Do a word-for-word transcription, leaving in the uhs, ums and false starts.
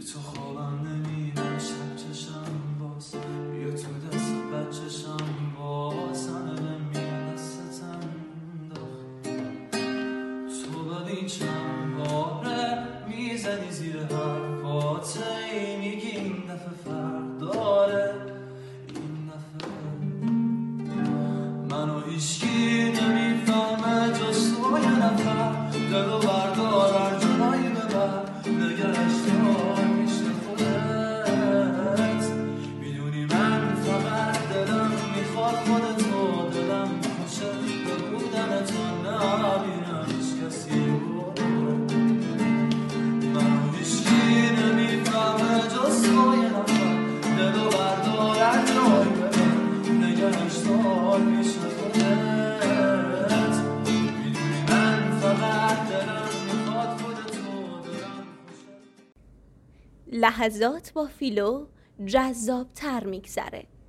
تو خوابم نمیبر شب چشم باز بیا تو دست بچشم باز همه نمیاد دستت انداخت تو ببین چند باره میزنی زیر حرفات ای میگی این دفعه فرق داره این دفعه منو هیچکی نمیفهمه جز تو یه نفر دلو بردار هر جایی ببر نگرش دار پیش خودت میدونی من فقط دلم میخواد خودتو دلم میخوشه به بودن تو نبینم هیچ کسی رو منو هیچکی نمیفهمه جز تو یه نفر دلو بردار هر جایی ببر نگرش دار پیش خودت میدونی من فقط دلم میخواد خودتو دلم خوشه. لحظات با فیلو جذاب تر میگذره.